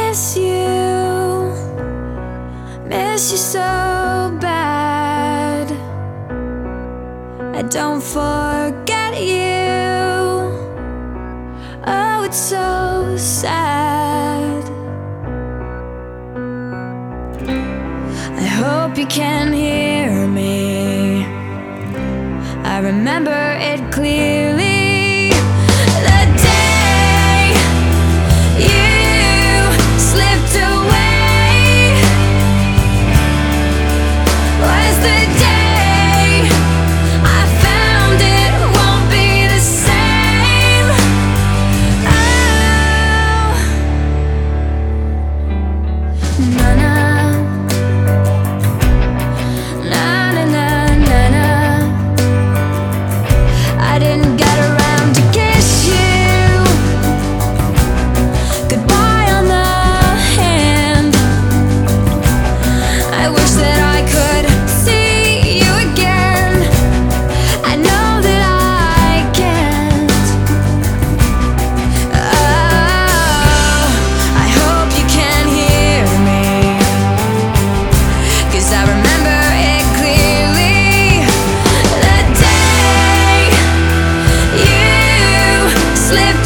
miss you so bad. I don't forget you. Oh, it's so sad. I hope you can hear me. I remember it clearly. The day you slipped away was the day I found it won't be the same. Oh, na-na. I didn't get around to kiss you goodbye on the hand. I wish that I could see you again. I know that I can't. Oh, I hope you can hear me, 'cause I remember it clearly. The day you slipped